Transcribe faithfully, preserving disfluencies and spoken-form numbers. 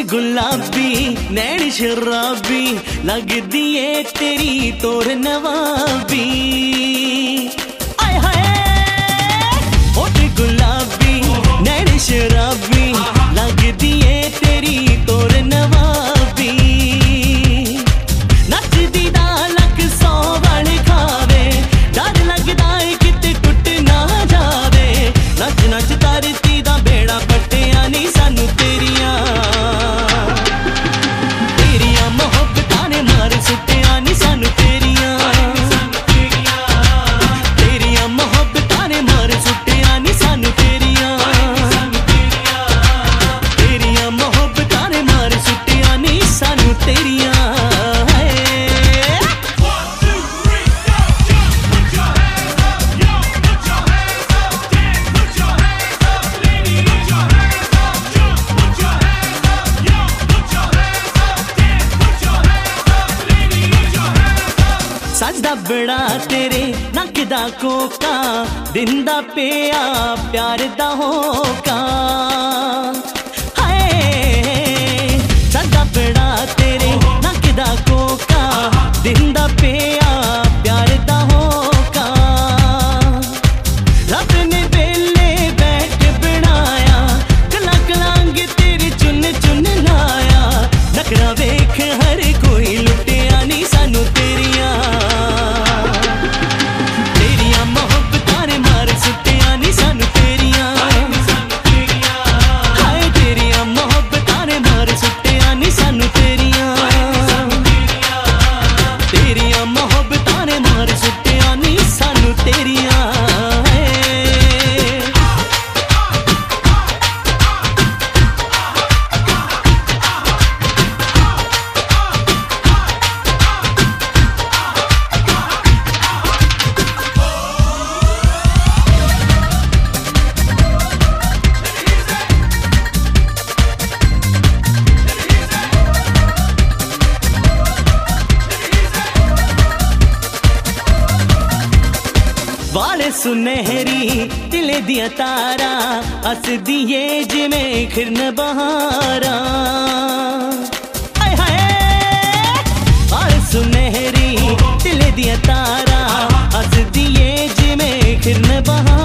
गुलाबी नैन शराबी लगदी है तेरी तोर नवाबी। आय हाय होठ गुलाबी नैन शराबी लगदी है तेरी तोर नवाबी। नचदी दा लक सौ वल खावे डर लगदा है किते टुट ना जावे। नच नच धरती दा बेड़ा पट्टिया नी सानू तेरिया तेरिया मोहब्बतां ने मार सुट्टिया नी सानू तेरिया तेरिया मोहब्बतां ने मार सुट्टिया नी सानू तेरिया तेरिया मोहब्बतां ने मार सुट्टिया नी सानू तेरिया। सजदा बड़ा तेरे नक दा कोका दिंदा पिया प्यार दा होका। हाय सजदा बड़ा तेरे नक दा कोका दिंदा पिया प्यार दा होका। रब ने बेले बैठ बनाया गला गलांग तेरे चुन चुन लाया। नखरा वेख हर कोई लुटिया नी सानू तेरिया वाले सुनहरी दिले दिया तारा हस दिए जिमें खिरन बहारा। आय हाय वाले सुनहरी दिले दिया तारा हस दिए जिमें खिरन बहारा।